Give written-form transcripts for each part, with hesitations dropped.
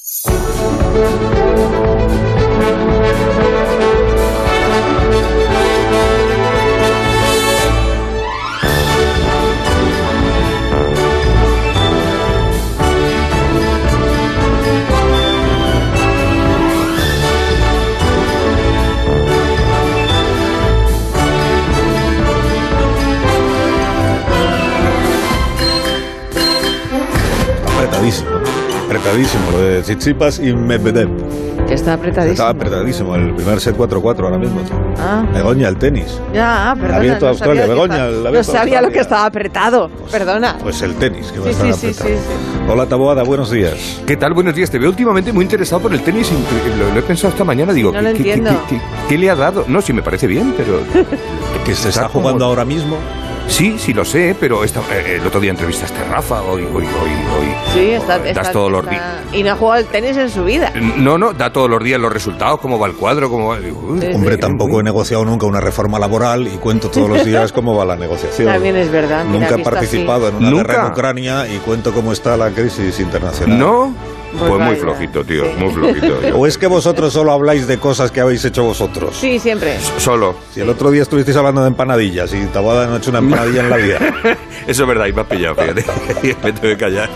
Apretadísimo lo de Tsitsipas y Medvedev. Que está apretadísimo. Estaba apretadísimo el primer set 4-4 ahora mismo. Begoña, el tenis. Ya, perdona. Abierto Australia. Begoña, no sabía lo que estaba apretado. Perdona. Pues el tenis que va a estar apretado. Sí. Hola, Taboada, buenos días. ¿Qué tal? Buenos días. Te veo últimamente muy interesado por el tenis. Lo he pensado esta mañana. Digo, no lo entiendo. ¿Qué le ha dado? No, sí me parece bien, pero... ¿Que se está jugando ahora mismo? Sí, lo sé, pero el otro día entrevistaste a Rafa, hoy. Sí, das todos los días. Y no ha jugado el tenis en su vida. No, da todos los días los resultados, cómo va el cuadro, cómo va... Hombre, tampoco he negociado nunca una reforma laboral y cuento todos los días cómo va la negociación. También es verdad. Nunca he participado en una guerra en Ucrania y cuento cómo está la crisis internacional. ¿No? Pues muy flojito, tío, muy flojito. ¿O es que vosotros solo habláis de cosas que habéis hecho vosotros? Sí, siempre. Solo. Si el otro día estuvisteis hablando de empanadillas y Taboada no ha hecho una empanadilla en la vida. Eso es verdad, y me has pillado, fíjate. Me tengo que callar.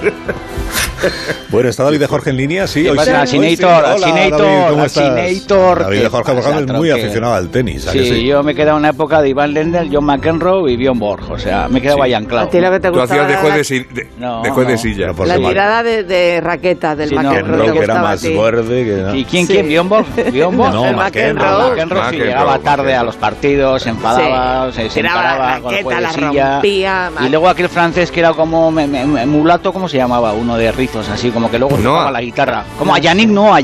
Bueno, ¿está David de Jorge en línea? Sí. ¿Qué pasa, Sinator? ¿Cómo estás? David de Jorge es muy aficionado al tenis. Sí, yo me he quedado en una época de Ivan Lendl, John McEnroe y Bjorn Borg. O sea, me he quedado ahí anclado. ¿A ti lo que te gustaba? Tú hacías de silla. La tirada de raqueta del McEnroe. Que era más borde que... ¿Y quién? ¿Bjorn Borg? No, el McEnroe. McEnroe sí, llegaba tarde a los partidos, se enfadaba, se encaraba con el juego de silla. Y luego aquel francés que era como mulato, ¿cómo se llamaba? Uno de rizos, así como que luego tocaba la guitarra. Como a Yannick Noah.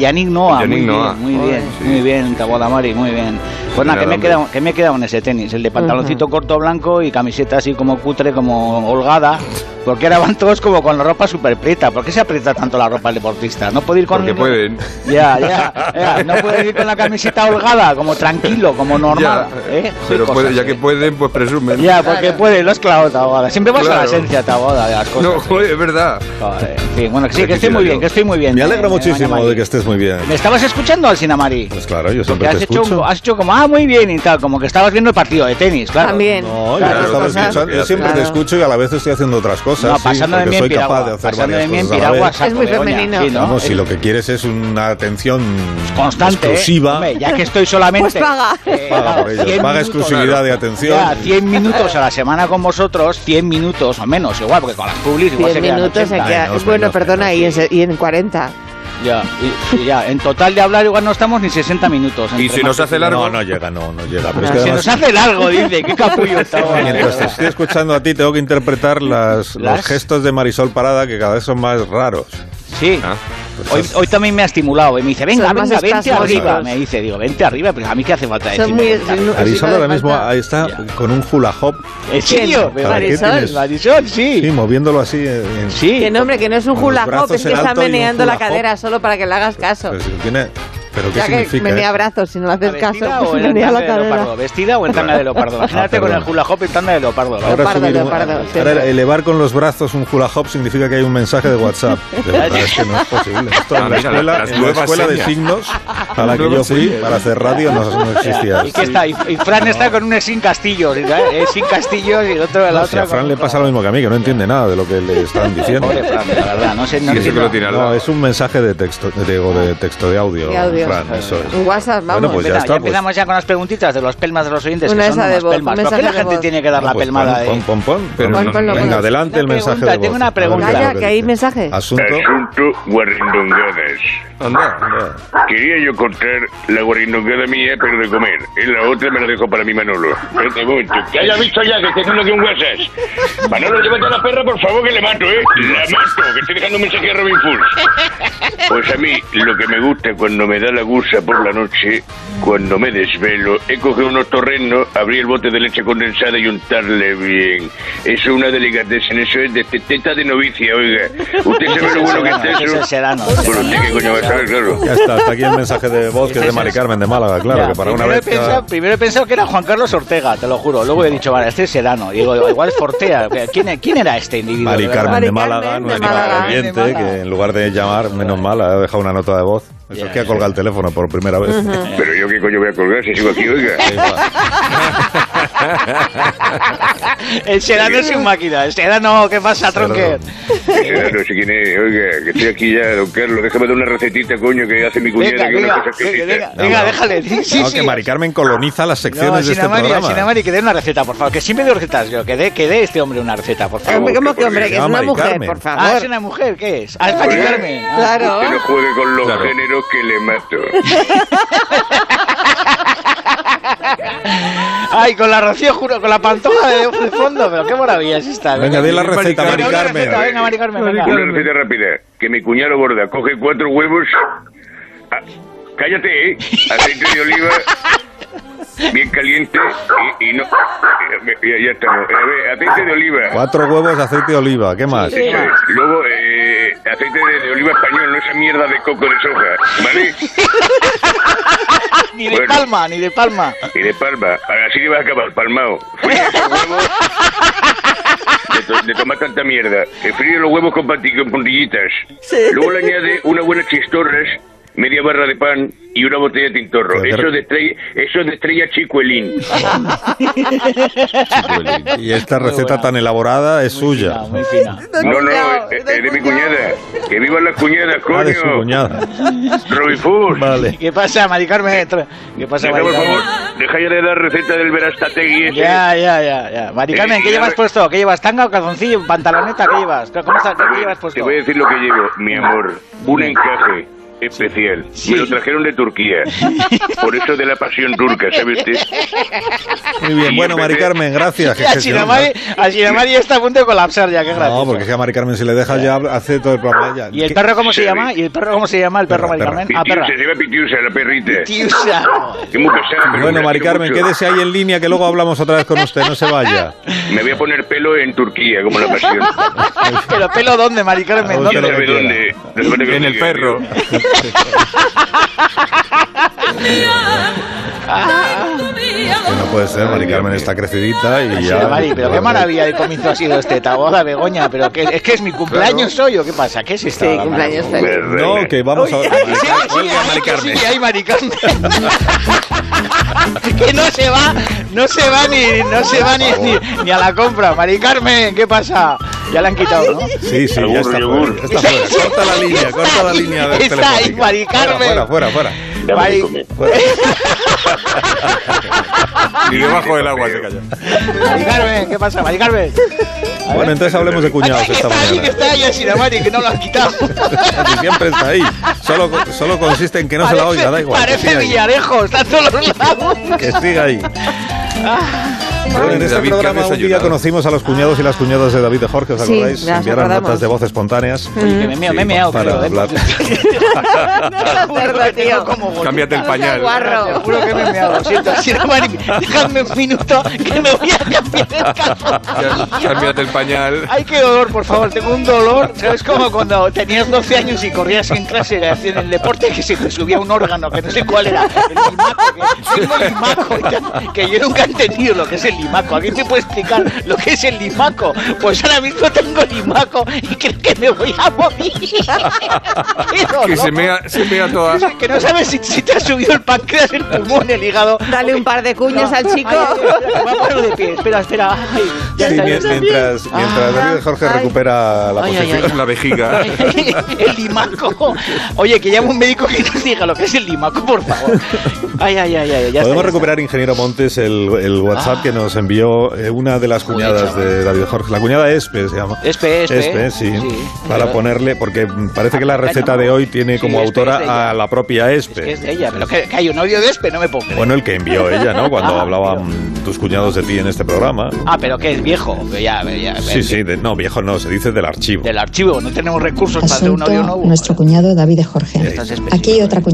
Muy bien, Taboada Mari, muy bien. Pues nada, que me he quedado en ese tenis, el de pantaloncito corto blanco y camiseta así como cutre, como holgada, porque ahora van todos como con la ropa súper prieta. ¿Por qué se aprieta tanto la ropa al deportista? No puede ir con... Porque pueden. Ya, no puede ir con la camiseta holgada, como tranquilo, como normal. Pero ya que pueden, pues presumen. Ya, porque pueden, lo has clavado, Taboada. Siempre vas a la esencia, Taboada, de las cosas. No, joder, es verdad. Joder, en fin, bueno, que sí, que estoy muy bien. Me alegra muchísimo de que estés muy bien. ¿Me estabas escuchando, Alsina Mari? Pues claro, yo siempre te escucho. Has hecho como, muy bien y tal, como que estabas viendo el partido de tenis, claro. También. No, yo siempre te escucho y a la vez estoy haciendo otras cosas. No, pasando de mí en piragua. Es muy femenino. Vamos, si lo que quieres es una atención constante, exclusiva. Hombre, ya que estoy solamente... Pues paga. Paga por ello. Paga exclusividad de atención. Ya, 100 minutos a la semana con vosotros, 100 minutos o menos, igual, porque con las publis igual 100 minutos se queda... Bueno, perdona, y en 40. Ya, en total de hablar igual no estamos ni 60 minutos. ¿Y si nos hace largo? No llega. Pero es que nos hace largo, dice, qué capullo estaba. Mientras te estoy escuchando a ti, tengo que interpretar los gestos de Marisol Parada, que cada vez son más raros. Sí. Hoy también me ha estimulado y me dice, venga, vente arriba. Me dice, vente arriba, pero a mí qué hace falta decirme. Marisol ahora mismo está con un hula hop. ¿En serio? Marisol, sí. Sí, moviéndolo así. Sí. Que nombre, que no es un hula hop, es que está meneando la cadera solo para que le hagas caso. ¿Pero qué ya significa? Que menea brazos, si no le haces caso, pues menea la cadera. ¿Vestida o en tanga de leopardo? Imagínate con el hula hop en tanga de leopardo. Ahora elevar con los brazos un hula hop significa que hay un mensaje de WhatsApp. De verdad, es que no es posible. Esto en la escuela de signos a la que yo fui para hacer radio no existía. ¿Y qué está? Y Fran está con un sin castillos, sin castillos y el otro de la otra. A Fran le pasa lo mismo que a mí, que no entiende nada de lo que le están diciendo. Pobre Fran, la verdad, no sé. No, es un mensaje de texto, de audio. Fran, eso es. Un WhatsApp, vamos. Bueno, pues ya está. Empezamos ya con las preguntitas de los pelmas de los oyentes. Una esa de voz. ¿Por qué la gente tiene que dar la pelmada? Venga, adelante el mensaje de voz. Tengo una pregunta. Calla, que hay mensaje. Asunto guarrindongadas. Anda. Quería yo contar la guarrindongada mía, pero de comer. Y la otra me la dejo para mi Manolo. Espérate un momento. Que haya visto ya que estoy haciendo aquí un WhatsApp. Manolo, llévate a la perra, por favor, que le mato, ¿eh? La mato, que estoy dejando un mensaje a Robin Fools. Pues a mí, lo que me gusta cuando me da la gusa por la noche, cuando me desvelo, he cogido unos torrenos, abrir el bote de leche condensada y untarle bien. Eso es una delicatessen, eso es de teta de novicia, oiga. ¿Usted sabe lo bueno que está eso? Bueno, ¿usted qué coño va a saber, claro? Ya está, hasta aquí el mensaje de voz, que es de Mari Carmen de Málaga, claro, ya, que para una vez... Primero he pensado que era Juan Carlos Ortega, te lo juro. Luego he dicho, vale, este es Sedano. Digo, igual es Fortea. ¿Quién era este individuo? Mari Carmen de Málaga, nuestra oyente, que en lugar de llamar, menos mal, mal, ha dejado una nota de voz. Eso es que ha colgado el teléfono por primera vez. Pero yo qué coño voy a colgar si sigo aquí, oiga. El Serrano es un máquina. El Serrano, ¿qué pasa, Tronquer? El Serrano, no sé quién es, oiga, que estoy aquí ya, don Carlos, déjame dar una recetita, coño, que hace mi cuñada. Venga, déjale. Que Mari Carmen coloniza las secciones de este programa. Sinamari, que dé una receta, por favor, que siempre doy recetas yo, que dé este hombre una receta, por favor. ¿Cómo que hombre? Que es una mujer, por favor. ¿Es una mujer? ¿Qué es? Es Mari Carmen. Claro. Usted no juegue con los géneros que le mato. Ay, con la Rocío, juro, con la pantoja de fondo, pero qué maravilla es esta. Venga, di la receta, Mari Carmen. Venga, Mari Carmen, venga. Una receta rápida, que mi cuñado Borda coge 4 huevos... cállate, aceite de oliva... bien caliente y no... ya estamos. A ver, aceite de oliva. 4 huevos, aceite de oliva. ¿Qué más? Sí. Luego, aceite de oliva español, no esa mierda de coco de soja, ¿vale? Ni de palma. Ni de palma. Así que vas a acabar palmado. Fríe esos huevos... de tomar tanta mierda. Fríe los huevos con puntillitas. Sí. Luego le añade una buena chistorras, media barra de pan y una botella de tintorro. Eso de estrella Chicuelín. Y esta receta tan elaborada es suya. Muy fina. No, es de mi cuñada. Que vivan las cuñadas, coño. De su cuñada. Robifus. Vale. ¿Qué pasa, Mari Carmen? ¿Qué pasa, Mari Carmen? Por favor, deja ya de dar receta del Verastategui ese. Ya. Mari Carmen, ¿qué llevas puesto? ¿Qué llevas? ¿Tanga o calzoncillo? ¿Pantaloneta? ¿Qué llevas? ¿Qué llevas puesto? Te voy a decir lo que llevo, mi amor. Un encaje especial. Sí. Me lo trajeron de Turquía. Por eso de la pasión turca, ¿sabe usted? Muy bien, bueno, Mari Carmen, gracias. A Sinamari está a punto de colapsar ya, qué gracia. No, porque es que a Mari Carmen si le dejas ya hace todo el programa ya. ¿Y el perro cómo se llama? ¿El perro Mari Carmen? Perra. Se llama Pitiusa, la perrita. Pitiusa. Qué muy pesada, bueno, Mari Carmen, quédese ahí en línea que luego hablamos otra vez con usted, no se vaya. Me voy a poner pelo en Turquía, como la pasión. ¿Pero pelo dónde, Mari Carmen? ¿Dónde? ¿Dónde? En el perro. Que no puede ser, Mari Carmen está crecidita y ya... Mari, pero qué maravilla de comienzo ha sido este, Taboda, Begoña, pero es que es mi cumpleaños hoy, ¿o qué pasa? ¿Qué es esto? Sí, cumpleaños feliz. No, que vamos a... Mari Carmen. Sí, hay Mari Carmen. Que no se va ni a la compra. Mari Carmen, ¿qué pasa? Ya la han quitado, ¿no? Sí, ya está fuera. Corta la línea de teléfono. Está ahí, Mari Carmen. Fuera. Ni debajo del agua se calla. Mari Carmen, ¿qué pasa, Mari Carmen? Bueno, entonces hablemos de cuñados esta mañana. Que está ahí, Sinamari, que no lo han quitado. Siempre está ahí. Solo consiste en que no se la oiga, da igual. Parece Villarejo, está a todos los lados. Que siga ahí. Bueno, en este programa un día conocimos a los cuñados y las cuñadas de David de Jorge, ¿os acordáis? Sí, enviaron notas de voz espontáneas. Oye, que me he meado, para hablar. Cámbiate el pañal. Te juro que me he meado, lo siento. Déjame un minuto que me voy a cambiar el calzón. Cámbiate el pañal. Ay, qué dolor, por favor, tengo un dolor. ¿Sabes como cuando tenías 12 años y corrías en clase en el deporte que se te subía un órgano, que no sé cuál era? El limaco, que yo nunca he entendido lo que es el limaco. ¿Alguien me puede explicar lo que es el limaco? Pues ahora mismo tengo limaco y creo que me voy a morir. Que se mea toda. Que no sabes si te ha subido el páncreas, el pulmón, el hígado. Dale un par de cuñas al chico. Me voy a poner de pie. Espera. Ay, ya sí, está. mientras David Jorge recupera la posición. La vejiga. El limaco. Oye, que llame un médico que nos diga lo que es el limaco, por favor. Ay. Podemos recuperar, ingeniero Montes, el WhatsApp que nos envió una de las cuñadas de David Jorge. La cuñada Espe se llama. Espe, sí. Para ponerle, porque parece que la receta de hoy tiene como autora a la propia Espe. Es de ella, pero que hay un odio de Espe, no me pongo. Bueno, el que envió ella, ¿no? Cuando hablaban tus cuñados de ti en este programa. Pero que es viejo. No, viejo no, se dice del archivo. Del archivo, no tenemos recursos para hacer un audio nuevo. Nuestro cuñado David Jorge. Aquí hay otra cuñada.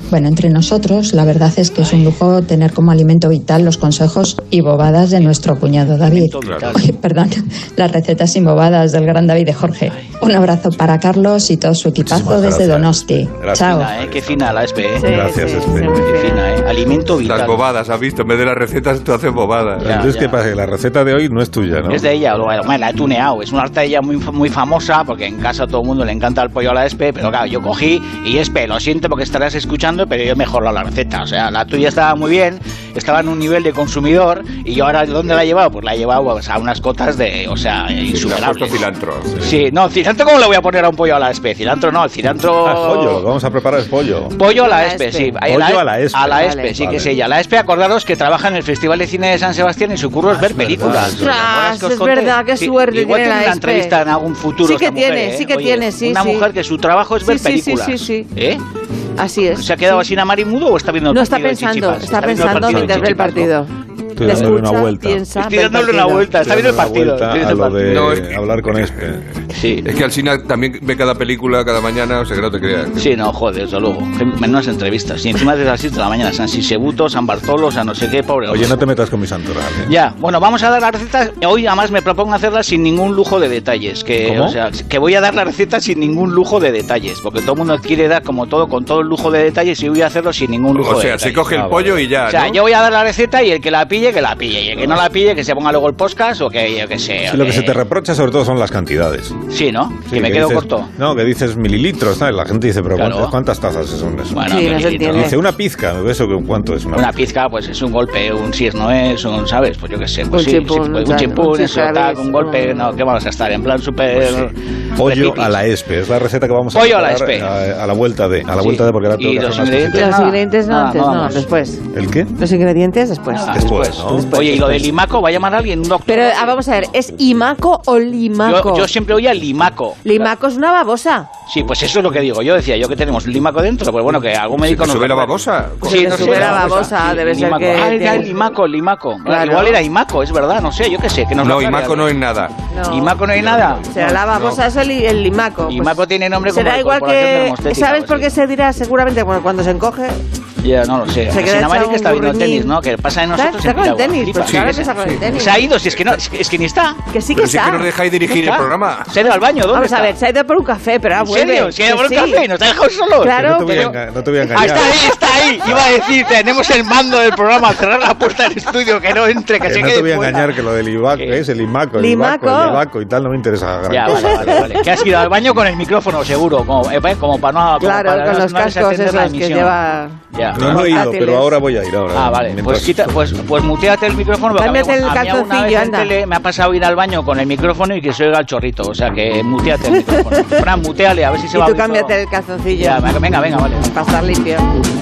Bueno, entre nosotros, la verdad es que es un lujo tener como alimento vital los consejos y bobadas de nuestro cuñado David. Perdón, las recetas sin bobadas del gran David de Jorge. Un abrazo para Carlos y todo su equipazo desde Donosti. Chao. Qué fina la Espe. Gracias, Espe. Qué fina, Alimento vital. Las bobadas, has visto, en vez de las recetas tú haces bobadas. Entonces, ¿qué pasa? La receta de hoy no es tuya, ¿no? Es de ella, la he tuneado. Es una harta de ella muy famosa, porque en casa a todo el mundo le encanta el pollo a la Espe, pero claro, yo cogí y Espe, lo siento porque estarás escuchando, pero yo he mejorado la receta. O sea, la tuya estaba muy bien, estaba en un nivel de consumidor, y yo ahora, ¿dónde la he llevado? Pues la he llevado a unas cotas de, o sea, insuperables. Cilantro. Sí, no, cilantro, ¿cómo le voy a poner a un pollo a la Espe? Cilantro no, el cilantro... pollo, lo que vamos a preparar es pollo. Pollo a la Espe, sí. Pollo a la Espe. A la Espe, sí, que es ella. La Espe, acordaros que trabaja en el Festival de Cine de San Sebastián y su curro es ver películas. Es verdad, qué suerte igual tiene tiene una entrevista en algún futuro. Sí que tiene, sí que tiene, sí. Una mujer que su trabajo es ver películas. Sí. ¿Eh? Así es. ¿Se ha quedado así Marimudo o está viendo el partido? No, está pensando mientras ve el partido. Estoy dándole una vuelta. Estoy dándole una vuelta. Está viendo el partido. A lo de hablar con Espe. Sí. Es que Alsina también ve cada película cada mañana, o sea que no te creas. Sí, no, joder, desde luego. Menudas entrevistas. Y encima desde las 6 de la mañana. San Sisebuto, San Bartolo, San no sé qué, pobre. Oye, no te metas con mi santoral, ¿eh? Ya, bueno, vamos a dar las recetas. Hoy además me propongo hacerlas sin ningún lujo de detalles. ¿Cómo? O sea, que voy a dar la receta sin ningún lujo de detalles. Porque todo el mundo quiere dar como todo, con todo el lujo de detalles, y voy a hacerlo sin ningún lujo de detalles. O sea, se coge el pollo y ya, O sea, ¿no? Yo voy a dar la receta y el que la pille, que la pille. Y el que no la pille, que se ponga luego el podcast o que yo que sé. Sí, lo que se te reprocha sobre todo son las cantidades. Sí, ¿no? Sí, que me quedo dices, corto. No, que dices mililitros, ¿sabes? La gente dice, pero Claro. ¿cuántas tazas son eso? Bueno, Sí, no se entiende. Dice una pizca, ¿eso cuánto es? Una pizca, pues es un golpe, un si es no es, un, ¿sabes? Pues yo qué sé. Pues Un chimpún, un chimpún, eso, chicharis, tal, un golpe, no, ¿qué vamos a estar? En plan súper... Pollo a la Espe, es la receta que vamos a Pollo a la preparar Espe. A la vuelta de, porque ahora tengo ¿Y que los hacer unas ingredientes? cositas. Los ingredientes no, antes, no, vamos. después. ¿El qué? Los ingredientes después. Después, ¿no? Oye, ¿y lo del limaco? ¿Va a llamar a alguien? ¿Un doctor? Pero vamos a ver, ¿es Imaco o Limaco? Yo siempre oía limaco. Limaco es una babosa. Sí, pues eso es lo que digo. Yo decía, yo que tenemos limaco dentro, pues bueno, que algún médico nos... ¿Sube la babosa? Sí, no sube la babosa, debe ser limaco. que... Ah, el limaco. Claro. Igual era Imaco, es verdad, no sé, yo qué sé. Que nos No, lo aclare Imaco no alguien. es nada. No. ¿Imaco no hay nada? Será la babosa, es el Limaco. Pues Imaco tiene nombre como será de igual Corporación que... Termostética, ¿Sabes o por qué así. se dirá seguramente cuando se encoge? Ya, no lo sé. Se queda Sin Amari echado que está un viendo burriñín. tenis, ¿no? Que pasa de nosotros Está en con el Piragua. tenis, Flipa. pues claro que está con el tenis. Se ha ido, si es que no, es que ni está. Que sí que Pero si es está. que nos dejáis dirigir el programa. Se ha ido al baño, ¿dónde Vamos está? a ver, se ha ido por un café, pero ahora ¿En vuelve. serio? ¿Se ha ido por un Sí. café y nos ha dejado solos? Claro. No te voy a engañar. Está ahí. Iba a decir, tenemos el mando del programa, cerrar la puerta del estudio, que no entre, que se no quede te voy a fuera. engañar que lo del Ibaco es el Imaco, Limaco. y tal, no me interesa. gran Ya, cosa. vale. Que has ido al baño con el micrófono, seguro, como para no... Claro, para con no los cascos desatender la esos que emisión. lleva... Ya. No he ido, Portátiles. pero ahora voy a ir. Ahora, Ah, vale. Pues muteate el micrófono. Porque Cámbiate el a mí alguna calzoncillo, vez en anda. tele me ha pasado ir al baño con el micrófono y que se oiga el chorrito. O sea, que muteate el micrófono. Fran, muteale, a ver si se Y va a tú oír cámbiate todo. el calzoncillo. Ya, venga, vale. Para estar limpio.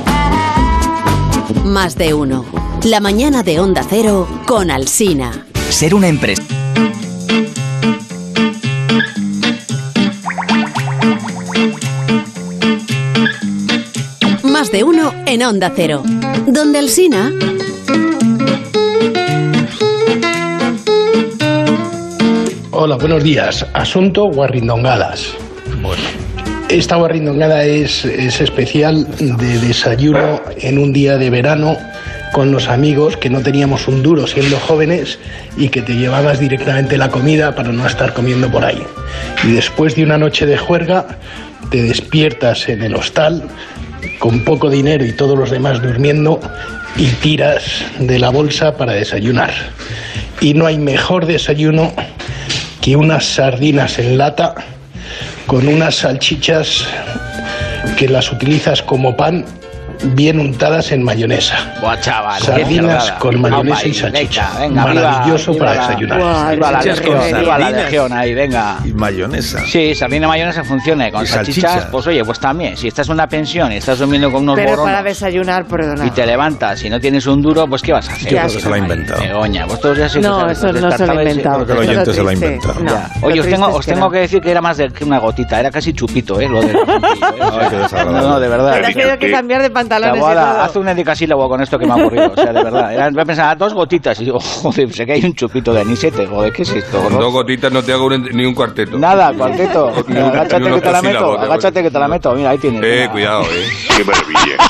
Más de uno. La mañana de Onda Cero con Alsina. Ser una empresa. Más de uno en Onda Cero. Donde Alsina... Hola, buenos días. Asunto guarrindongadas. Bueno, esta guarrindongada es especial de desayuno en un día de verano con los amigos que no teníamos un duro siendo jóvenes y que te llevabas directamente la comida para no estar comiendo por ahí. Y después de una noche de juerga te despiertas en el hostal con poco dinero y todos los demás durmiendo y tiras de la bolsa para desayunar. Y no hay mejor desayuno que unas sardinas en lata con unas salchichas que las utilizas como pan bien untadas en mayonesa. Buah, chaval. Sardinas con mayonesa y salchicha. Venga, maravilloso viva para la- desayunar. Viva la legión, con viva la sardinas. legión ahí, venga. Y mayonesa. Sí, sardina y mayonesa funciona. Y con Y salchichas, salchicha. pues oye, pues también. Si estás en una pensión y estás durmiendo con unos Pero boronos para desayunar, perdona. y te levantas y no tienes un duro, pues ¿qué vas a hacer? Yo creo que se lo ha inventado. Begoña, vosotros ya sois No, los eso no se lo he descartables, inventado. Creo que el oyente se lo ha triste. inventado. No, Ya. lo Oye, os triste tengo, es os que tengo no. que decir que era más de que una gotita, era casi chupito, lo del ronquillo, Ay, qué desagradable. No, de verdad. Te has tenido que cambiar de pantalones y Taboada, todo. haz un endicasílabo con esto que me ha ocurrido, o sea, de verdad. Voy a pensar, 2 gotitas, y digo, joder, sé que hay un chupito de anisete, joder, ¿qué es esto? Con 2 gotitas no te hago ni un cuarteto. Nada, cuarteto. Ni un- Agáchate ni un que te la meto, octosílabo, agáchate que te la meto. Mira, ahí tienes. Venga. Cuidado, Qué maravilla.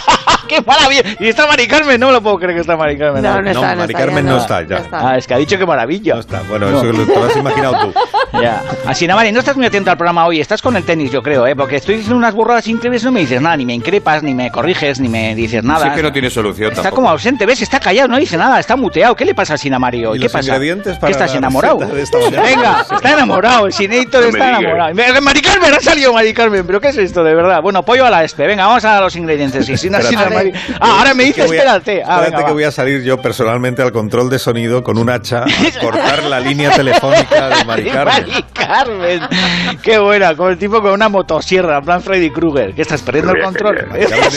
¡Qué maravilla! ¿Y está Mari Carmen? No me lo puedo creer que está Mari Carmen. No está. Mari Carmen no está ya. Es que ha dicho que maravilla. No está. Bueno, eso te lo has imaginado tú. Ya. Así, Mari, no estás muy atento al programa hoy. Estás con el tenis, yo creo, porque estoy diciendo unas burradas increíbles. No me dices nada, ni me increpas, ni me corriges, ni me dices nada. Sí, que no tiene solución. Está tampoco. Como ausente, ¿ves? Está callado, no dice nada, está muteado. ¿Qué le pasa a Sinamari hoy? ¿Qué pasa? ¿Qué estás enamorado? Venga, está enamorado. El Sinéitor está enamorado. Mari Carmen, ha salido Mari Carmen. ¿Pero qué es esto, de verdad? Bueno, pollo a la espe. Venga, vamos a los ingredientes. Ahora me dice, espérate. Espérate que voy a salir yo personalmente al control de sonido con un hacha a cortar la línea telefónica de Mari Carmen. Mari Carmen. Qué buena, con el tipo con una motosierra, en plan Freddy Krueger. ¿Qué estás perdiendo el control?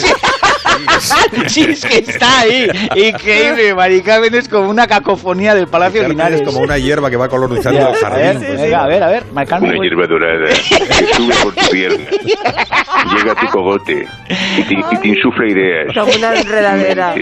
Sí, es que está ahí. Increíble. Mari Carmen es como una cacofonía del Palacio Linares. Es como una hierba que va colorizando el jardín. A ver, Mari Carmen. Una hierba dorada que sube por tu pierna, llega a tu cogote y te insufla ideas. Como una enredadera.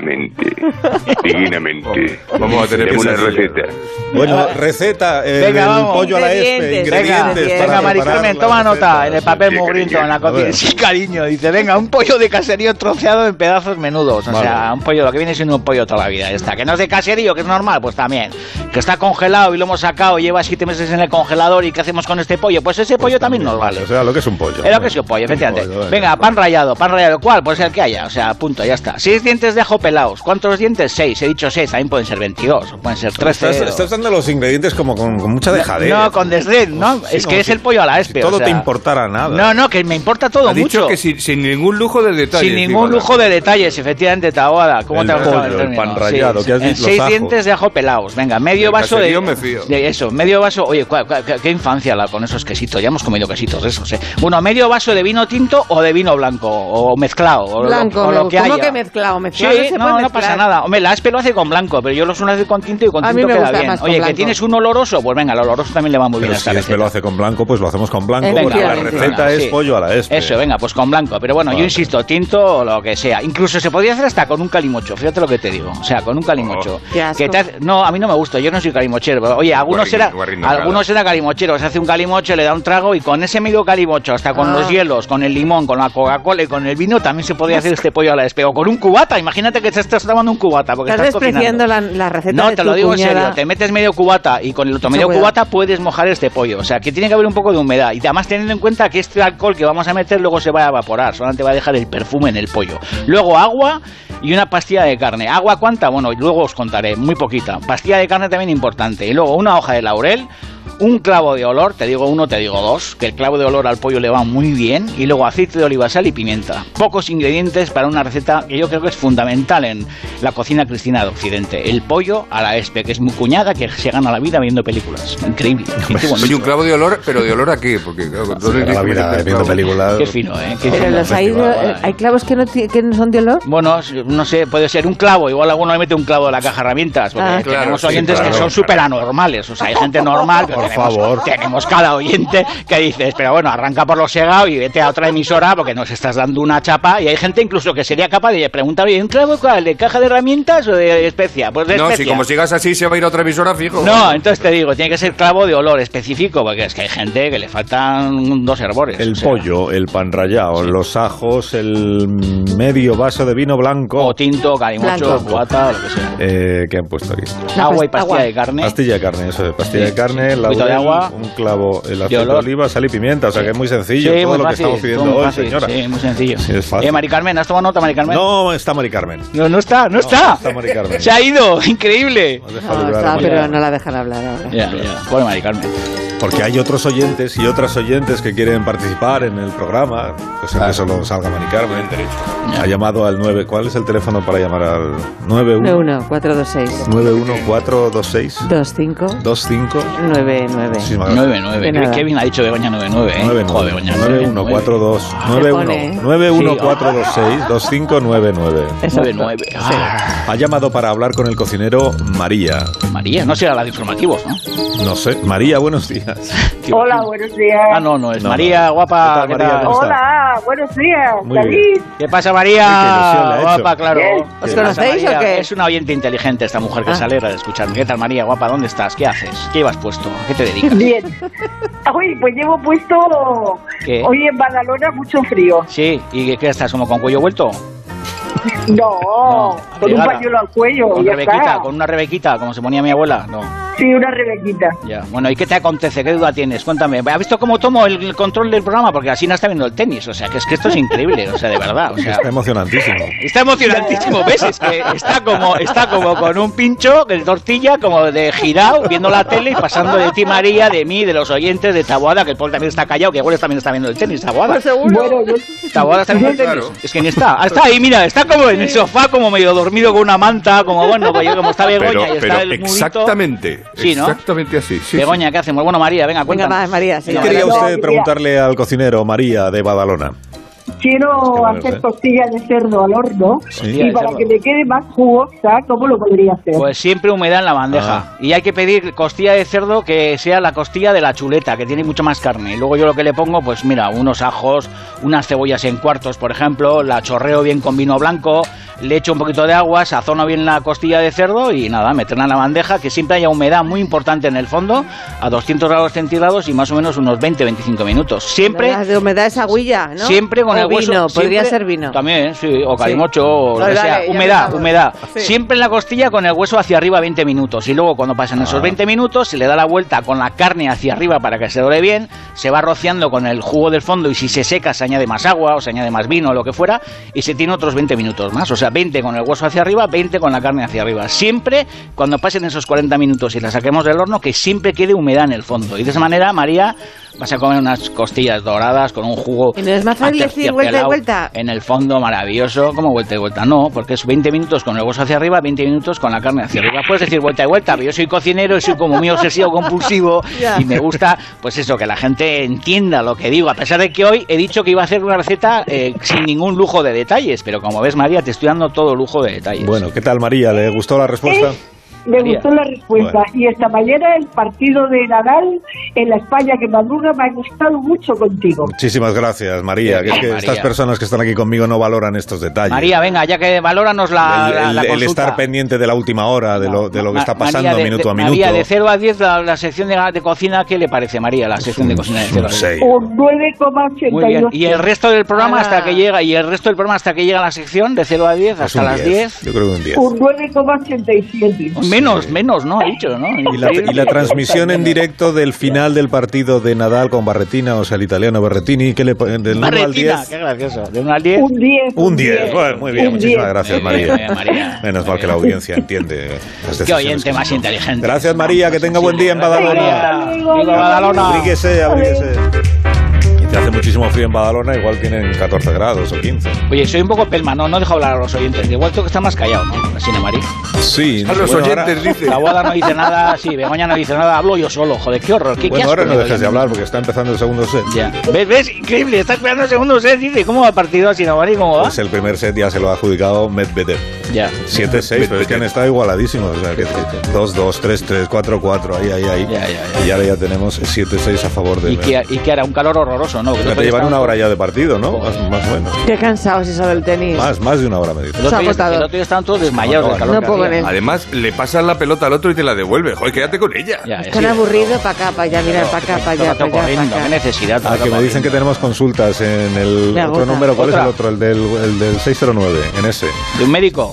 Divinamente. Vamos a tener una receta. Bueno, receta, venga, pollo a la espe, ingredientes. Venga, Mari Carmen, toma nota en el papel mugriento, en la cocina. Sí, cariño, dice, venga, un pollo de caserío troceado en pedazos menudos. O sea, un pollo, lo que viene siendo un pollo toda la vida. Está. Que no es de caserío, que es normal, pues también. Que está congelado y lo hemos sacado, lleva 7 meses en el congelador. ¿Y qué hacemos con este pollo? Pues ese pollo también nos vale. O sea, lo que es un pollo. Es lo que es un pollo, efectivamente. Venga, pan rallado. ¿Cuál? Pues el que haya. O sea, punto, ya está. 6 dientes de ajo pelados. ¿Cuántos dientes? 6. He dicho 6, también pueden ser 22, o pueden ser 13. Estás dando los ingredientes como con mucha dejadez. No, con desdén, ¿no? Sí, es que es el pollo a la espe. Si todo te importara nada. No, que me importa todo mucho. Ha dicho que sin ningún lujo de detalles. Sin ningún lujo de detalles, efectivamente, Taboada. ¿Cómo te pollo, el pan rallado, que has dicho, 6 dientes de ajo pelados. Venga, medio vaso de... Yo me fío. De eso, medio vaso... Oye, qué infancia con esos quesitos. Ya hemos comido quesitos de esos, Bueno, medio vaso de vino tinto o de vino blanco, o mezclado. Blanco, o lo que ¿cómo haya. que mezclado? Sí, no pasa nada. Hombre, la aspe lo hace con blanco, pero yo lo suelo hacer con tinto y con tinto queda bien. Oye, que tienes un oloroso, pues venga, el oloroso también le va muy bien a esta receta. Si aspe lo hace con blanco, pues lo hacemos con blanco. Venga, la receta es pollo a la espe. Eso, venga, pues con blanco. Pero bueno, yo insisto, tinto o lo que sea. Incluso se podría hacer hasta con un calimocho, fíjate lo que te digo. O sea, con un calimocho. No, a mí no me gusta, yo no soy calimochero. Pero, oye, algunos eran calimocheros. Se hace un calimocho, le da un trago y con ese medio calimocho, hasta con los hielos, con el limón, con la Coca-Cola y con el vino, también se podría hacer este pollo a la espe. O con un cubata, imagínate que te estás tomando un cubata. Porque estás despreciando la receta. No, te lo digo en serio. Te metes medio cubata y con el otro medio cubata puedes mojar este pollo. O sea, que tiene que haber un poco de humedad. Y además teniendo en cuenta que este alcohol que vamos a meter luego se va a evaporar. Solamente va a dejar el perfume en el pollo. Luego agua y una pastilla de carne. ¿Agua cuánta? Bueno, luego os contaré, muy poquita. Pastilla de carne también importante. Y luego una hoja de laurel, un clavo de olor, te digo uno, te digo dos, que el clavo de olor al pollo le va muy bien, y luego aceite de oliva, sal y pimienta. Pocos ingredientes para una receta que yo creo que es fundamental en la cocina cristiana de Occidente. El pollo a la espe, que es mi cuñada que se gana la vida viendo películas. Increíble. Oye, un clavo de olor, pero ¿de olor a qué? Porque claro, la vida viendo películas. Qué fino, Qué pero fino. ¿Hay clavos que no son de olor? Bueno, no sé, puede ser un clavo, igual alguno le mete un clavo de la caja de herramientas, porque tenemos oyentes que son súper anormales, o sea, hay gente normal, pero tenemos cada oyente que dices, pero bueno, arranca por lo segado y vete a otra emisora porque nos estás dando una chapa, y hay gente incluso que sería capaz de preguntar, oye, ¿un clavo cuál? ¿De caja de herramientas o de especia? Pues de especia. No, si como sigas así se va a ir a otra emisora fijo. No, entonces te digo, tiene que ser clavo de olor específico, porque es que hay gente que le faltan 2 herbores. El pollo, el pan rallado, los ajos, el medio vaso de vino blanco. O tinto, calimocho, cubata, lo que sea. ¿Qué han puesto aquí? Agua y pastilla de carne. Pastilla de carne, eso es, pastilla de carne, un poquito de agua, un clavo, el aceite de oliva, sal y pimienta, o sea que es muy sencillo, todo muy lo fácil, que estamos pidiendo hoy, fácil, señora. Sí, muy sencillo. Sí, es fácil. Mari Carmen, ¿has tomado nota, Mari Carmen? No está Mari Carmen. No está. No está Mari Carmen. Se ha ido, increíble. No está, pero no la dejan hablar ahora. Ya. Pobre Mari Carmen. Porque hay otros oyentes y otras oyentes que quieren participar en el programa, pues en que solo salga Mari Carmen. Ha llamado al 9. ¿Cuál es el teléfono para llamar al 91426 91426 25 99? Sí, 99. Kevin ha dicho Begoña 99, ¿eh? 9142 91426 2599. 99. Ha llamado para hablar con el cocinero María. María, no será la de informativos, ¿no? No sé. María, buenos días. Hola, buenos días. No es María, guapa. ¿Qué tal, María? Hola, buenos días, David. ¿Qué pasa, María? Qué Guapa, claro. ¿Os conocéis o qué? Es una oyente inteligente esta mujer que se alegra de escucharme. ¿Qué tal, María, guapa? ¿Dónde estás? ¿Qué haces? ¿Qué llevas puesto? ¿A qué te dedicas? Bien. Uy, pues llevo puesto... ¿Qué? Hoy en Badalona mucho frío. Sí, ¿y qué estás? ¿Como con cuello vuelto? No, con un pañuelo al cuello. Con ya Rebequita, está. con una Rebequita, como se ponía mi abuela, no. Sí, una Rebequita. Ya. Bueno, ¿y qué te acontece? ¿Qué duda tienes? Cuéntame. ¿Has visto cómo tomo el control del programa? Porque así no está viendo el tenis. O sea, que es que esto es increíble. O sea, de verdad. O sea, está emocionantísimo. Está emocionantísimo, ¿ves? Es que está como con un pincho de tortilla, como de girado, viendo la tele y pasando de ti, María, de mí, de los oyentes, de Taboada, que el Paul también está callado, que igual también está viendo el tenis, Taboada. Pues seguro. Bueno, Taboada está viendo el tenis. Claro. Es que ni está. Está ahí, mira, está como en el sofá, como medio dormido con una manta, como bueno, pues yo como está Begoña y está el murito. Exactamente. Sí, ¿no? Exactamente así. Sí, Begoña, ¿qué hacemos? Bueno, María, venga, cuéntanos. Venga, María, sí. ¿Qué quería usted preguntarle al cocinero, María, de Badalona? Quiero hacer costillas de cerdo al horno y para que me quede más jugosa, ¿cómo lo podría hacer? Pues siempre humedad en la bandeja. Y hay que pedir costilla de cerdo que sea la costilla de la chuleta, que tiene mucho más carne. Y luego yo lo que le pongo, pues mira, unos ajos, unas cebollas en cuartos, por ejemplo, la chorreo bien con vino blanco, le echo un poquito de agua, sazono bien la costilla de cerdo y nada, meterla en la bandeja, que siempre haya humedad muy importante en el fondo, a 200 grados centígrados y más o menos unos 20-25 minutos. Siempre... La de humedad es agüilla, ¿no? Siempre con el hueso... vino, podría ser vino. También, sí, o calimocho, o lo que sea. Humedad. Sí. Siempre en la costilla con el hueso hacia arriba 20 minutos. Y luego cuando pasan esos 20 minutos, se le da la vuelta con la carne hacia arriba para que se dore bien, se va rociando con el jugo del fondo y si se seca se añade más agua o se añade más vino o lo que fuera y se tiene otros 20 minutos más. O sea, 20 con el hueso hacia arriba, 20 con la carne hacia arriba. Siempre, cuando pasen esos 40 minutos y la saquemos del horno, que siempre quede humedad en el fondo. Y de esa manera, María, vas a comer unas costillas doradas con un jugo... ¿Y no es más fácil decir vuelta y vuelta? En el fondo, maravilloso. ¿Cómo vuelta y vuelta? No, porque es 20 minutos con el hueso hacia arriba, 20 minutos con la carne hacia arriba. Puedes decir vuelta y vuelta, pero yo soy cocinero y soy como muy obsesivo compulsivo y me gusta, pues eso, que la gente entienda lo que digo. A pesar de que hoy he dicho que iba a hacer una receta sin ningún lujo de detalles, pero como ves, María, te estoy dando todo lujo de detalles. Bueno, ¿qué tal, María? ¿Le gustó la respuesta? Me gustó la respuesta. Bueno. Y esta mañana el partido de Nadal en la España que madruga me ha gustado mucho contigo. Muchísimas gracias, María. Que es que María, estas personas que están aquí conmigo no valoran estos detalles. María, venga, ya que valóranos la consulta. El estar pendiente de la última hora, de lo que está pasando María, minuto a minuto. María, de 0 a 10, la sección de cocina, ¿qué le parece, María, la sección de cocina de 0 a 10? Un 9,82. ¿Y el resto del programa hasta que llega? ¿Y el resto del programa hasta que llega la sección de 0 a 10, hasta las 10? Yo creo que un 10. Un 9,87. Menos, ¿no? Ha dicho, ¿no? Y la transmisión en directo del final del partido de Nadal con Berrettina, o sea, el italiano Berrettini, ¿qué le ponen? Del 1 al 10. Qué gracioso. ¿De 1 al 10? Un 10. Bueno, muy bien, muchísimas gracias, María. Menos mal que la audiencia entiende. Qué oyente más inteligente. Gracias, María, que tenga buen día en Badalona. Viva Badalona. Abríguese. Hace muchísimo frío en Badalona, igual tienen 14 grados o 15. Oye, soy un poco pelma, no dejo hablar a los oyentes. Igual tengo que estar más callado, ¿no? Así, ¿no, María? Sí. A los oyentes, dice. La boda no dice nada, sí, Begoña no dice nada, hablo yo solo, joder, qué horror. ¿Qué ahora no dejes de hablar porque está empezando el segundo set. Ya. ¿Ves? Increíble, está esperando el segundo set, dice. ¿Cómo va el partido así, no, María? ¿Cómo va? Pues el primer set ya se lo ha adjudicado Medvedev. Ya. 7-6, pero es que han estado igualadísimos. O sea, que 2-2, 3-3, 4-4, ahí. Ya. Y ahora ya tenemos 7-6 a favor de... ¿Y qué hará? Un calor horroroso, ¿no? Te llevan una hora ya de partido, ¿no? Más o menos. Qué cansados eso del tenis. Más de una hora, me dice. El otro día estaban todos desmayados del calor. No puedo con él. Además, le pasas la pelota al otro y te la devuelve. Joder, quédate con ella. Están aburridos para acá, para allá, mira, para acá, para allá, para allá. ¿Qué necesidad? Que me dicen que tenemos consultas en el otro número. ¿Cuál es el otro? El del 609, en ese. ¿De un médico?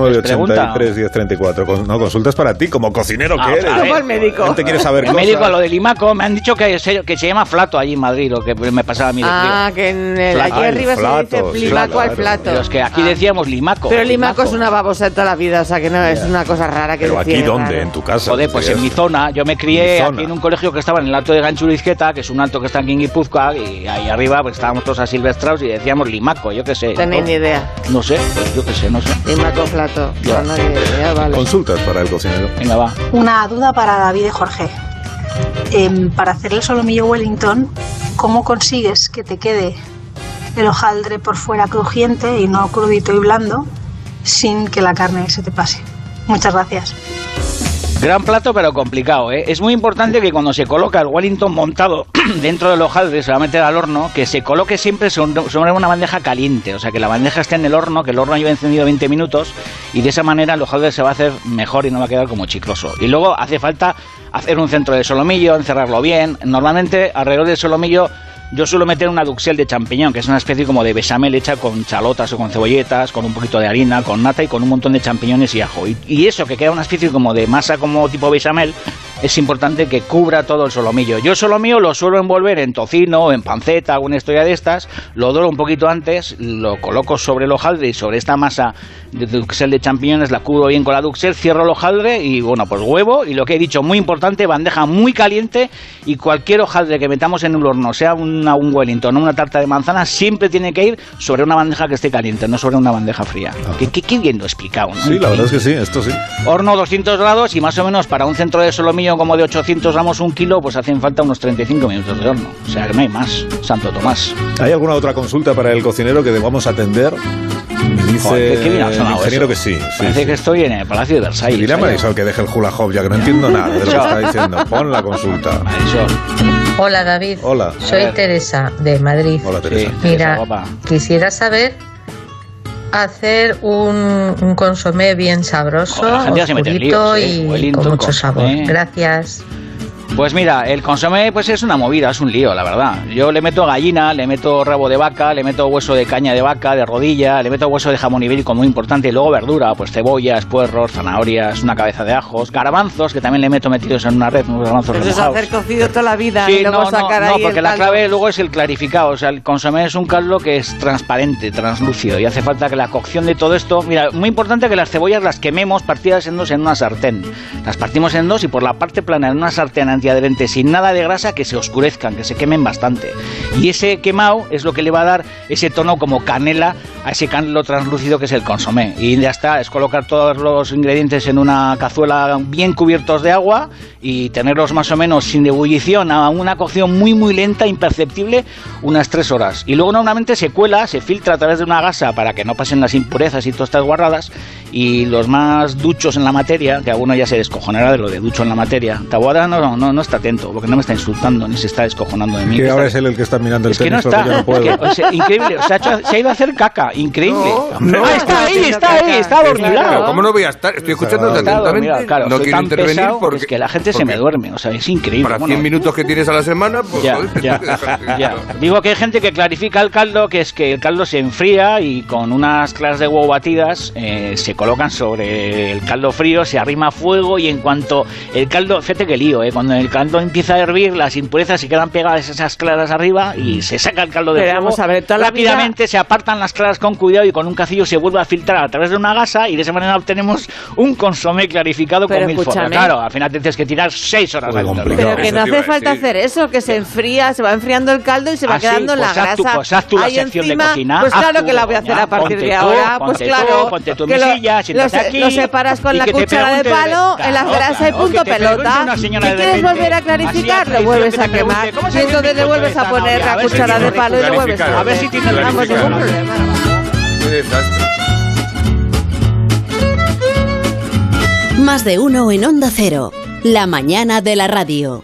609-83-1034. No, consultas para ti, como cocinero que eres. ¿Cómo el médico? ¿No te quieres saber cosas? El médico, a lo del Limaco, me han dicho que se llama Flato allí en Madrid, lo que me pasaba a mí de frío. Que aquí arriba se dice Limaco al Flato. Pero es que aquí decíamos Limaco. Pero Limaco es una babosa de toda la vida, o sea que no es una cosa rara que decir. ¿Pero aquí dónde? Raro. ¿En tu casa? Joder, pues en mi zona. Yo me crié aquí en un colegio que estaba en el Alto de Ganchurizqueta, que es un alto que está aquí en Guipúzcoa, y ahí arriba pues estábamos todos asilvestrados y decíamos Limaco, yo qué sé. No tenéis ni idea. No sé, pues yo qué sé, no sé. Limaco Flato. Ya. No, vale. Consultas para el cocinero. Venga, va. Una duda para David y Jorge. Para hacer el solomillo Wellington, ¿cómo consigues que te quede el hojaldre por fuera crujiente y no crudito y blando sin que la carne se te pase? Muchas gracias. Gran plato, pero complicado, ¿eh? Es muy importante que cuando se coloca el Wellington montado dentro del hojaldre, se va a meter al horno, que se coloque siempre sobre una bandeja caliente, o sea, que la bandeja esté en el horno, que el horno lleve encendido 20 minutos, y de esa manera el hojaldre se va a hacer mejor y no va a quedar como chicloso. Y luego hace falta hacer un centro de solomillo, encerrarlo bien. Normalmente alrededor del solomillo yo suelo meter una duxelle de champiñón, que es una especie como de bechamel hecha con chalotas o con cebolletas, con un poquito de harina, con nata y con un montón de champiñones y ajo. Y eso, que queda una especie como de masa como tipo bechamel, es importante que cubra todo el solomillo. Yo el solomillo lo suelo envolver en tocino, en panceta, alguna historia de estas, lo doro un poquito antes, lo coloco sobre el hojaldre y sobre esta masa de duxelle de champiñones la cubro bien con la duxelle, cierro el hojaldre y bueno, pues huevo, y lo que he dicho, muy importante, bandeja muy caliente, y cualquier hojaldre que metamos en el horno, sea un Wellington o una tarta de manzana, siempre tiene que ir sobre una bandeja que esté caliente, no sobre una bandeja fría. Qué bien lo he explicado, ¿no? Sí, la verdad es que sí, esto sí. Horno 200 grados y más o menos para un centro de solomillo como de 800 gramos, 1 kilo, pues hacen falta unos 35 minutos de horno. O sea, que no hay más, Santo Tomás. ¿Hay alguna otra consulta para el cocinero que debamos atender? Me dice el ingeniero que sí. Parece que estoy en el Palacio de Versalles. Dile a Marisol que deje el hula hoop, ya que no entiendo nada de lo que está diciendo. Pon la consulta. Marisol. Hola, David. Hola. Soy Teresa, de Madrid. Hola, Teresa. Mira, quisiera saber hacer un consomé bien sabroso, oscurito y con mucho sabor. Gracias. Pues mira, el consomé pues es una movida, es un lío, la verdad. Yo le meto gallina, le meto rabo de vaca, le meto hueso de caña de vaca, de rodilla, le meto hueso de jamón ibérico muy importante, y luego verdura, pues cebollas, puerros, zanahorias, una cabeza de ajos, garbanzos, que también le meto metidos en una red, unos garbanzos remojados. Eso es hacer cocido toda la vida. Sí, y luego sacar ahí porque la clave luego es el clarificado. O sea, el consomé es un caldo que es transparente, translúcido, y hace falta que la cocción de todo esto... Mira, muy importante que las cebollas las quememos partidas en dos en una sartén. Las partimos en dos y por la parte plana en una sartén antiadherente sin nada de grasa, que se oscurezcan, que se quemen bastante. Y ese quemado es lo que le va a dar ese tono como canela a ese caldo translúcido que es el consomé. Y ya está, es colocar todos los ingredientes en una cazuela bien cubiertos de agua y tenerlos más o menos sin ebullición, a una cocción muy muy lenta, imperceptible, unas 3 horas. Y luego normalmente se cuela, se filtra a través de una gasa para que no pasen las impurezas y todas estas guarradas. Y los más duchos en la materia, que alguno ya se descojonará de lo de ducho en la materia, Taboada no está atento, porque no me está insultando ni se está descojonando de mí. Que ahora es él el que está mirando el tenis, que no está, yo no puedo. O sea, increíble, o sea, se ha ido a hacer caca, increíble. Está ahí, está dormido. ¿Cómo no voy a estar? Estoy escuchando atentamente. Claro, no quiero intervenir pesado, porque es que la gente se me duerme, o sea, es increíble. Para 100 minutos que tienes a la semana, pues ya. Digo que hay gente que clarifica el caldo, que es que el caldo se enfría y con unas claras de huevo batidas se colocan sobre el caldo frío, se arrima a fuego y en cuanto el caldo, fíjate que lío, cuando el caldo empieza a hervir, las impurezas se quedan pegadas esas claras arriba y se saca el caldo de fuego. Vamos a ver, rápidamente se apartan las claras con cuidado y con un cacillo se vuelve a filtrar a través de una gasa y de esa manera obtenemos un consomé clarificado con 1000 formas. Claro, al final tienes que tirar 6 horas al horno. Pero que no hace falta hacer eso, que se enfría, se va enfriando el caldo y se va quedando en la grasa. Pues haz tú la sección de cocina. Pues claro que la voy a hacer a partir de ahora. Pues claro, ponte tu mesilla, siéntate aquí. Lo separas con la cuchara de palo en la grasa y punto pelota. Si quieres volver a clarificar, lo vuelves a quemar. Y entonces le vuelves a poner la cuchara de palo y lo vuelves a ver si tienes ningún problema. Más de uno en Onda Cero. La mañana de la radio.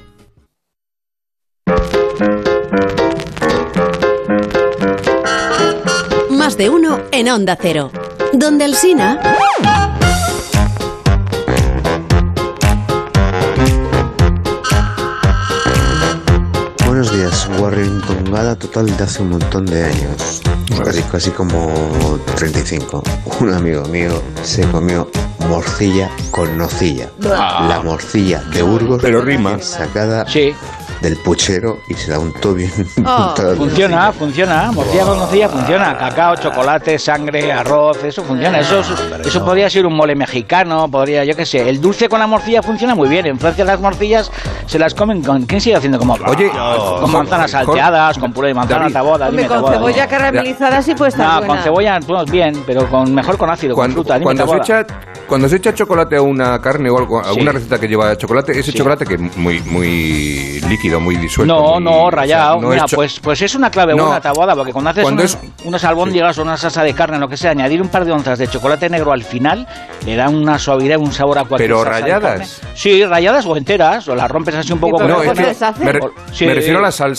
Más de uno en Onda Cero. Donde Alsina. Buenos días, guarrindongada total de hace un montón de años, casi como 35. Un amigo mío se comió morcilla con nocilla. La morcilla de Burgos, pero rima, sacada del puchero y se la untó bien. Funciona, morcilla con nocilla funciona. Cacao, chocolate, sangre, arroz, eso funciona. Eso podría ser un mole mexicano, podría, yo qué sé. El dulce con la morcilla funciona muy bien. En Francia las morcillas se las comen con... ¿Quién sigue haciendo como? Oye, con manzanas salteadas, con puré de manzana, taboada. Con cebolla caramelizada sí puede estar buena. Con cebolla, pues bien, pero mejor con ácido, con fruta. Cuando se echa chocolate a una carne o algo, a una receta que lleva chocolate, ese chocolate que es muy líquido, muy disuelto. No, rallado. Mira, pues es una clave buena, taboada, porque cuando haces unas albóndigas o una salsa de carne, lo que sea, añadir un par de onzas de chocolate negro al final le da una suavidad, un sabor a cualquier ¿Pero ralladas? Sí, ralladas o enteras, o las rompes así un poco. Me refiero a la salsa.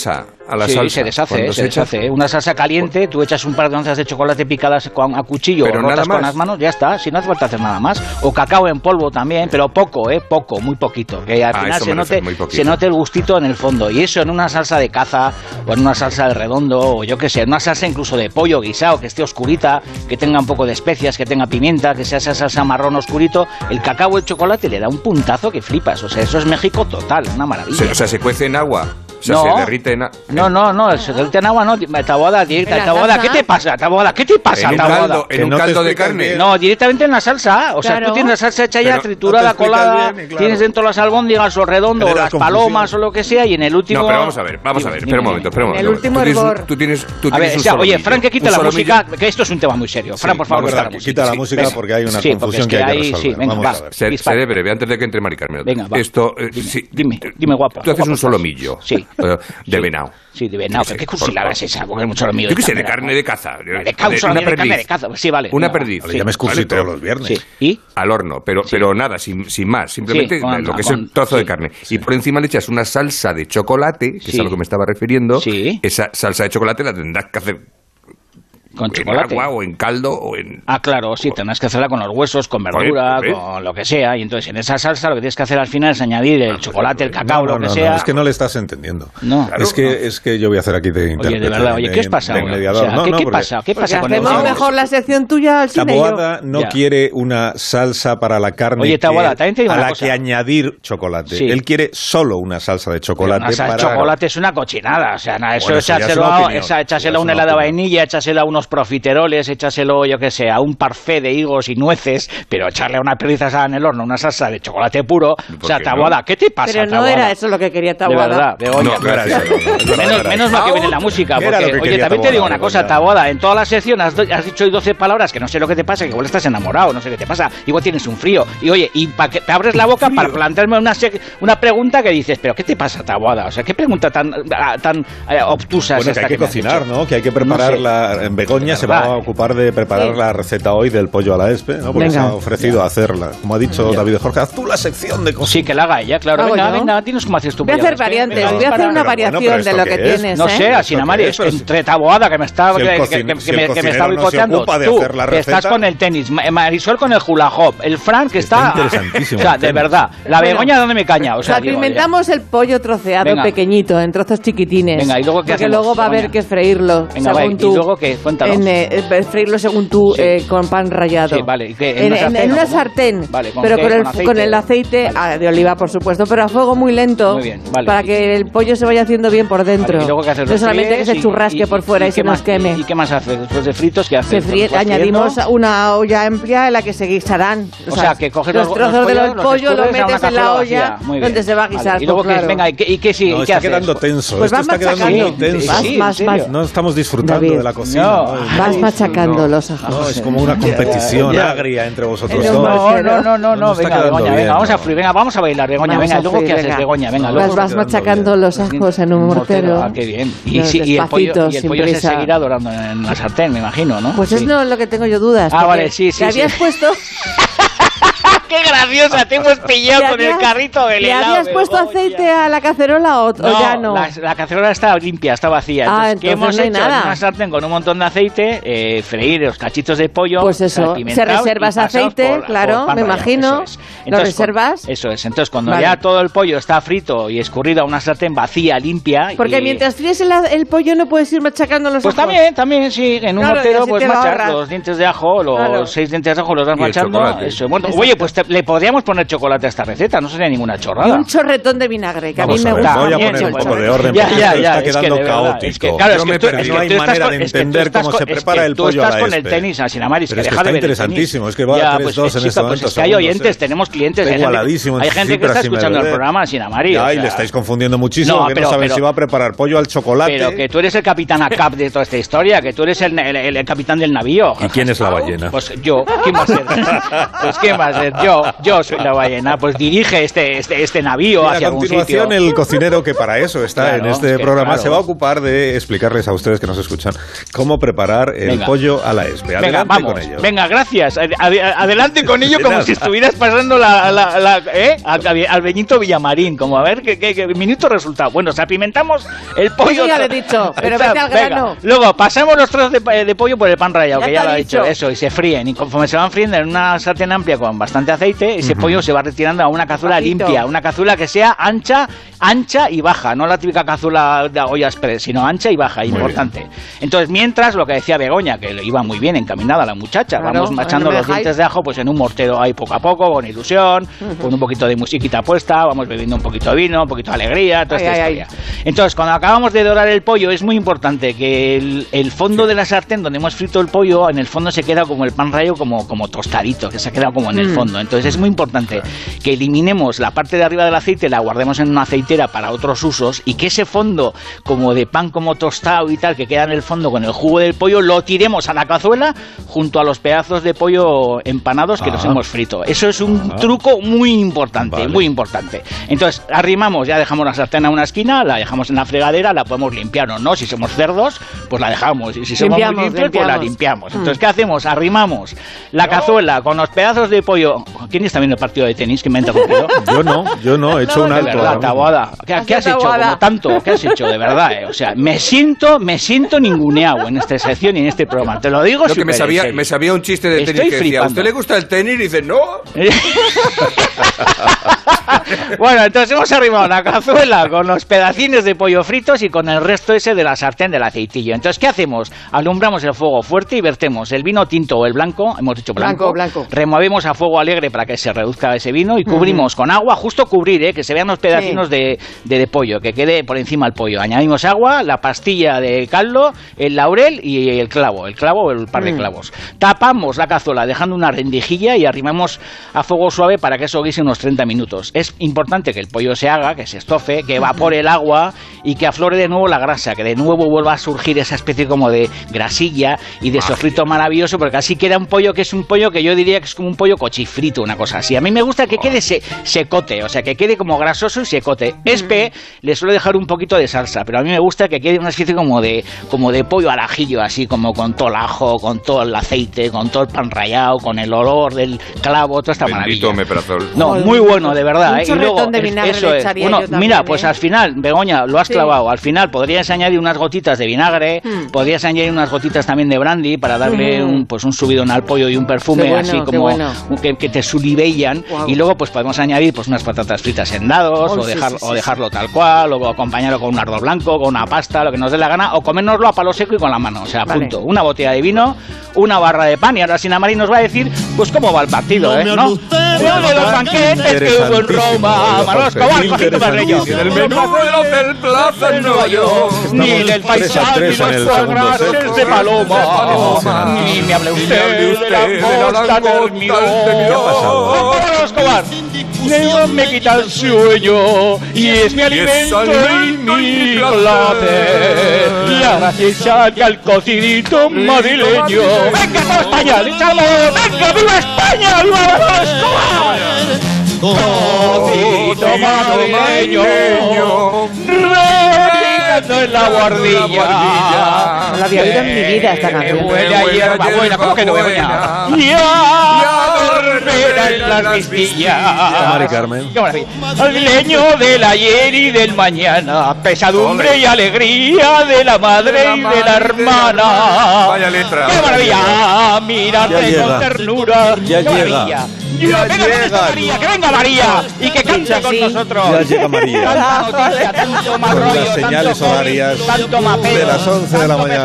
a la salsa. Sí, se deshace. Una salsa caliente, tú echas un par de onzas de chocolate picadas a cuchillo o rotas con las manos, ya está, si no hace falta hacer nada más. O cacao en polvo también, pero poco, muy poquito, que al final se note el gustito en el fondo. Y eso en una salsa de caza, o en una salsa de redondo, o yo qué sé, en una salsa incluso de pollo guisado, que esté oscurita, que tenga un poco de especias, que tenga pimienta, que sea esa salsa marrón oscurito, el cacao o el chocolate le da un puntazo que flipas. O sea, eso es México total, una maravilla. O sea, se cuece en agua. O sea, se derrite en agua. No, se derrite en agua, no. Taboada, directa. Taboada, ¿qué te pasa? Taboada, ¿qué te pasa? En un caldo de carne. No, directamente en la salsa. O sea, tú tienes la salsa hecha ya, triturada, colada, tienes dentro las albóndigas o redondo, o las palomas o lo que sea, y en el último... No, pero vamos a ver, espera un momento. El último hervor. Tú tienes oye, Fran, que quita la música, que esto es un tema muy serio. Fran, por favor, quita la música porque hay una confusión que hay que resolver. Sí, venga, va. Seré breve, antes de que entre Mari Carmen. Venga, va. Esto, dime, guapo. Tú haces un solomillo. Sí. De venado. Sí, de venado. ¿Qué cursilada es esa? Porque es mucho solomillo. Yo qué sé, de carne de caza. De carne de caza. Sí, vale. Una perdiz. Ya me excursi todos los viernes. ¿Y? Al horno, pero nada, sin más. Simplemente lo que es el trozo de carne. Y por encima le echas una salsa de chocolate, que es a lo que me estaba refiriendo. Esa salsa de chocolate la tendrás que hacer con chocolate. En agua o en caldo o en... Ah, claro, sí, tendrás que hacerla con los huesos, con verdura, con lo que sea. Y entonces en esa salsa lo que tienes que hacer al final es añadir el chocolate, el cacao, lo que sea. No, es que no le estás entendiendo. No. Es que yo voy a hacer aquí de intérprete. Oye, de verdad, ¿qué os pasa? ¿Qué pasa con hacemos mejor la sección tuya al cine. Taboada no quiere una salsa para la carne. Oye, Taboada, también te digo una cosa. A la que añadir chocolate. Sí. Él quiere solo una salsa de chocolate. Una salsa de chocolate es una cochinada. O sea, eso echárselo a un helado de vainilla, echárselo a unos profiteroles, échaselo, yo que sé, a un parfait de higos y nueces, pero echarle a una perdiz asada en el horno, una salsa de chocolate puro, o sea, Taboada, ¿qué te pasa, Pero no Taboada? era eso lo que quería Taboada. De verdad, menos mal que viene la música, porque, oye, también te digo una cosa, Taboada, en toda la sección has dicho hoy 12 palabras que no sé lo que te pasa, que igual estás enamorado, no sé qué te pasa, igual tienes un frío, y oye, y que te abres la boca para plantearme una pregunta que dices, pero ¿qué te pasa, Taboada? O sea, ¿qué pregunta tan obtusa es esta? Que hay que cocinar, ¿no? Que hay que prepararla, en Begoña se va a ocupar de preparar la receta hoy del pollo a la espe, ¿no? Porque se ha ofrecido a hacerla. Como ha dicho David de Jorge, haz tú la sección de cocina. Sí, que la haga ella, claro. Venga, dinos cómo haces tú. Voy a hacer variantes, voy a hacer una variación de lo que tienes. No sé, así Mari, es entre Taboada, que me está boicoteando, tú, que estás con el tenis, Marisol con el hula hop, el Fran que está... interesantísimo. O sea, de verdad, la Begoña dándome caña. O sea, alimentamos el pollo troceado pequeñito, en trozos chiquitines. Venga, ¿y luego qué hacemos? Porque luego va a haber que freírlo, según tú. ¿Y luego qué? Cuéntanos. Freírlo según tú, con pan rallado. Sí, vale. En una sartén, vale, pero con el aceite de oliva, por supuesto, pero a fuego muy lento. Muy bien, vale. Para que el pollo se vaya haciendo bien por dentro. Vale, ¿y luego qué haces? No solamente que se churrasque por fuera y se nos queme. ¿Y qué más haces? Después de fritos, ¿qué haces? Añadimos una olla amplia en la que se guisarán. O sea, que coges los trozos del pollo, lo metes en la olla donde se va a guisar. Y luego venga, ¿y qué sí? No, está quedando tenso. Pues esto está quedando muy tenso. No estamos disfrutando de la cocina. Vas machacando los ajos. No, es como una competición agria entre vosotros dos. No, venga, Begoña, venga, vamos a fluir, venga, vamos a bailar, Begoña, venga, luego ¿qué haces, Begoña? Venga, luego vas machacando los ajos en un mortero. Ah, qué bien. Y el pollo se seguirá dorando en la sartén, me imagino, ¿no? Pues es lo que tengo yo dudas. Ah, vale, sí. ¿Te habías puesto? ¡Qué graciosa! Te hemos pillado con el carrito del helado. ¿Le habías puesto aceite a la cacerola o ya no? La cacerola está limpia, está vacía. Entonces, ¿qué hemos hecho? En una sartén con un montón de aceite, freír los cachitos de pollo. Pues eso, se reservas aceite, claro, me imagino. ¿Lo reservas? Eso es. Entonces, cuando ya todo el pollo está frito y escurrido a una sartén vacía, limpia... Porque mientras fríes el pollo no puedes ir machacando los ajos. Pues también, sí. En un mortero, pues machar los dientes de ajo, los 6 dientes de ajo los vas machando. Eso. Bueno, oye, pues le podríamos poner chocolate a esta receta, no sería ninguna chorrada. Y un chorretón de vinagre, que a mí me gusta. Voy a poner un poco de orden, porque está quedando caótico. Claro, no hay manera de entender cómo se prepara el pollo a la espe. Tú estás con el tenis, Asinamaris, que deja de ver el tenis. Está interesantísimo, es que va a 3-2 en este momento. Es que hay oyentes, tenemos clientes. Hay gente que está escuchando el programa, Asinamaris. Ya, y le estáis confundiendo muchísimo, que no saben si va a preparar pollo al chocolate. Pero que tú eres el capitán ACAP de toda esta historia, que tú eres el capitán del navío. ¿Y quién es la ballena? Pues yo, ¿quién va a ser? Pues ¿quién va a ser? yo soy la ballena, pues dirige este navío hacia algún sitio. A continuación, el cocinero, que para eso está en este programa, se va a ocupar de explicarles a ustedes que nos escuchan cómo preparar el pollo a la espe. Adelante con ello. Venga, gracias. Adelante con ello como si estuvieras pasando al Benito Villamarín, como a ver qué minuto resultado. Bueno, apimentamos el pollo. Eso ya lo he dicho, pero vete al grano. Luego pasamos los trozos de pollo por el pan rallado, que ya lo he dicho. Eso, y se fríen. Y conforme se van friendo en una sartén amplia con bastante aceite, ese pollo se va retirando a una cazuela limpia, una cazuela que sea ancha y baja, no la típica cazuela de olla express, sino ancha y baja, importante. Entonces, mientras, lo que decía Begoña, que iba muy bien encaminada la muchacha, vamos machando los dientes de ajo pues en un mortero ahí poco a poco, con ilusión, con un poquito de musiquita puesta, vamos bebiendo un poquito de vino, un poquito de alegría, toda esta historia. Entonces, cuando acabamos de dorar el pollo, es muy importante que el fondo de la sartén donde hemos frito el pollo, en el fondo se queda como el pan rallado, como tostadito, que se ha quedado como en el fondo. Entonces es muy importante que eliminemos la parte de arriba del aceite, la guardemos en una aceitera para otros usos, y que ese fondo como de pan como tostado y tal, que queda en el fondo con el jugo del pollo, lo tiremos a la cazuela junto a los pedazos de pollo empanados que nos hemos frito. Eso es un truco muy importante, muy importante. Entonces arrimamos, ya dejamos la sartén a una esquina, la dejamos en la fregadera, la podemos limpiar o no. Si somos cerdos, pues la dejamos, y si somos muy limpios, pues la limpiamos. Entonces, ¿qué hacemos? Arrimamos la cazuela con los pedazos de pollo. ¿Quién está viendo el partido de tenis que me ha interrumpido? Yo no, he hecho un alto. De verdad, Taboada. ¿Qué has hecho? Como tanto, ¿qué has hecho? De verdad, O sea, me siento ninguneado en esta sección y en este programa. Te lo digo. Lo que me sabía un chiste de tenis que decía, ¿a usted le gusta el tenis? Y dice, no. Bueno, entonces hemos arrimado la cazuela con los pedacines de pollo fritos y con el resto ese de la sartén del aceitillo. Entonces, ¿qué hacemos? Alumbramos el fuego fuerte y vertemos el vino tinto o el blanco, hemos dicho blanco. Removemos a fuego alegre para que se reduzca ese vino y cubrimos con agua, justo cubrir, que se vean los pedacinos de pollo, que quede por encima el pollo. Añadimos agua, la pastilla de caldo, el laurel y el clavo o el par de clavos. Tapamos la cazuela dejando una rendijilla y arrimamos a fuego suave para que eso guise unos 30 minutos. Es importante que el pollo se haga, que se estofe, que evapore el agua y que aflore de nuevo la grasa, que de nuevo vuelva a surgir esa especie como de grasilla y de sofrito maravilloso, porque así queda un pollo que es un pollo que yo diría que es como un pollo cochifrito, una cosa así. A mí me gusta que quede secote, o sea, que quede como grasoso y secote. Espe le suelo dejar un poquito de salsa, pero a mí me gusta que quede una especie como de pollo al ajillo, así como con todo el ajo, con todo el aceite, con todo el pan rallado, con el olor del clavo, toda esta maravilla. No, muy bueno, de verdad. Y luego, de vinagre eso le es. Bueno, también, mira, pues al final, Begoña, lo has clavado. Al final podrías añadir unas gotitas de vinagre, podrías añadir unas gotitas también de brandy para darle un subidón al pollo y un perfume así como que te sulibellan. Y luego pues podemos añadir pues unas patatas fritas en dados o dejarlo tal cual, o acompañarlo con un arroz blanco, con una pasta, lo que nos dé la gana, o comérnoslo a palo seco y con la mano. O sea, punto. Una botella de vino, una barra de pan, y ahora Sina Marín nos va a decir pues cómo va el partido, ¿no? De los banquetes que hubo en Roma, Manolo Escobar, Cojito Barreño. Ni del menú del Hotel Plaza en Nueva York, ni del paisaje de los cuadrados de Paloma, ni me hable usted de la costa del Miró. ¿Qué ha pasado? Manolo Escobar, me quita el sueño y es mi alimento y mi placer. Y ahora se saca el cocidito madrileño. ¡Venga, toda España! ¡Venga, viva España! ¡Viva Manolo Escobar! Cocito madrileño, retirando en la guardilla. No la había oído en mi vida esta canción. Huele a hierba buena, ¿cómo que no huele a? Y a dormir en las vistillas. Mari Carmen. Qué maravilla. El leño del ayer y del mañana, pesadumbre y alegría de la madre y de la hermana. Vaya letra. Qué maravilla, mirarte con ternura. Ya llega. María, que venga María y que cante con nosotros. Ya llega María. Tanta noticia, tanto más Con rollo, las señales tanto horarias tanto mapeo, de las 11 de la mañana.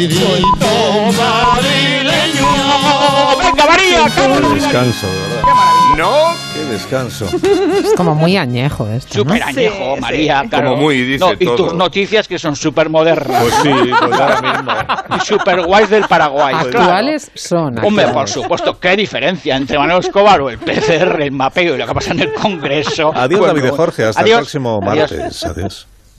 Venga María, Qué descanso, de verdad. ¿No? Qué descanso. Es como muy añejo esto, ¿no? Súper añejo, María. Claro. Como muy, dice no, y todo. tus noticias que son súper modernas. Pues sí, pues ahora mismo. Y súper guays del Paraguay. Actuales son. Hombre, por supuesto, qué diferencia entre Manolo Escobar o el PCR, el mapeo y lo que pasa en el Congreso. Adiós, Bueno, David de Jorge. Hasta adiós. el próximo martes. Adiós.